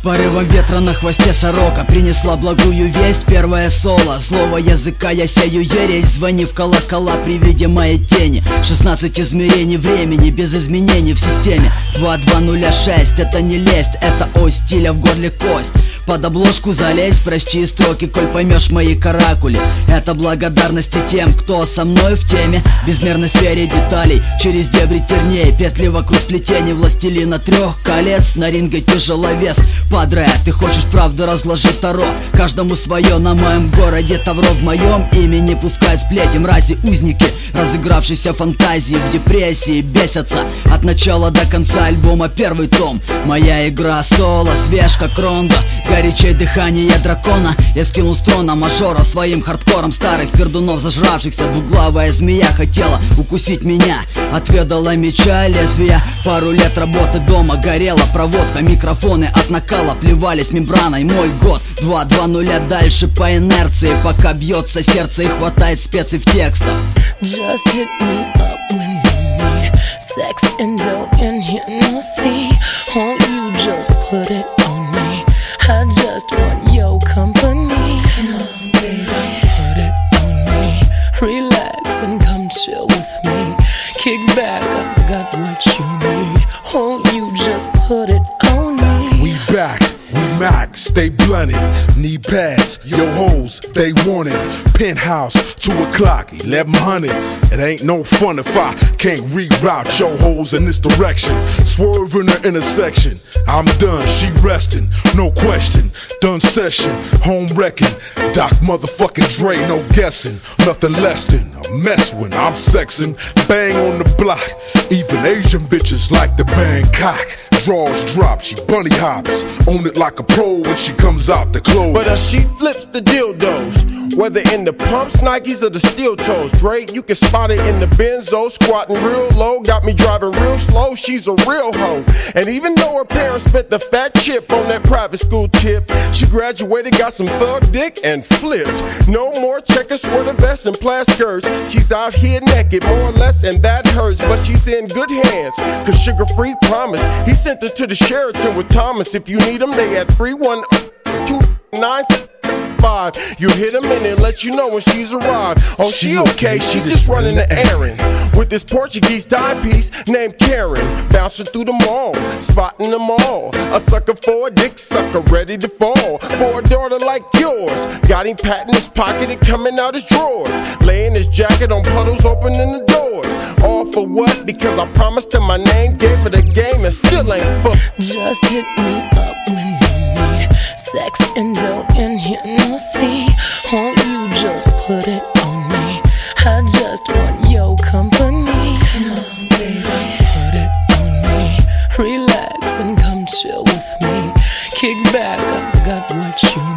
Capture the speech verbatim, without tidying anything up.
Порывом ветра на хвосте сорока принесла благую весть. Первое соло, злого языка я сею ересь. Звони в колокола при виде моей тени. шестнадцать измерений времени, без изменений в системе. Два два нуля шесть, это не лесть, это ось стиля в горле кость. Под обложку залезь, прочти строки, коль поймешь мои каракули. Это благодарности тем, кто со мной в теме. Безмерной сфере деталей, через дебри терней. Петли вокруг сплетений, властелина трех колец. На ринге тяжеловес, падре, ты хочешь правду разложить таро. Каждому свое, на моем городе тавро в моем имени пускают сплети. Мрази, узники, разыгравшиеся фантазии в депрессии бесятся. От начала до конца альбома первый том. Моя игра соло, свеж как Рондо. Горячее дыхание дракона. Я скинул с трона мажора своим хардкором. Старых пердунов зажравшихся. Двуглавая змея хотела укусить меня. Отведала меча лезвия. Пару лет работы дома, горела проводка. Микрофоны от накала плевались мембраной. Мой год, два два нуля дальше по инерции. Пока бьется сердце и хватает специй в текстах. Just hit me up when you need sex and dope and Hennessy. Won't you just put it on me? I just want your company. Come on, baby. Put it on me. Relax and come chill with me. Kick back, I got what you need. Won't you just put it on me? We back. We Mac, stay blunted, need pads, yo hoes, they want it. Penthouse, two o'clock, eleven hundred. It ain't no fun if I can't reroute yo hoes in this direction. Swerve in the intersection, I'm done, she resting, no question. Done session, home wrecking. Doc motherfucking Dre, no guessing. Nothing less than a mess when I'm sexing. Bang on the block, even Asian bitches like to bang cock. Draws drop, she bunny hops. Own it like a pro when she comes out the clothes. But uh, she flips the dildos, whether in the pumps, Nikes, or the steel toes. Dre, you can spot it in the Benzo, squatting real low. Got me driving real slow, she's a real hoe. And even though her parents spent the fat chip on that private school tip, she graduated, got some thug dick, and flipped. No more checkers, sweater vests, and plaid skirts. She's out here naked, more or less, and that hurts. But she's in good hands, cause Sugar Free promised. He sent her to the Sheraton with Thomas. If you need him, they at three one two nine five. You hit him and they let you know when she's arrived. Oh, she okay, she just running the errand with this Portuguese timepiece named Karen. Bouncing through the mall, spotting them all. A sucker for a dick sucker, ready to fall. For a daughter like yours, got him patting his pocket and coming out his drawers. Laying his jacket on puddles, opening the doors. All for what? Because I promised her my name, gave her the game, and still ain't fuck. Just hit me up when you need sex and dope and Hennessy. Won't you just put it on me? I just want your company. Come on, baby. Put it on me. Relax and come chill with me. Kick back, I got what you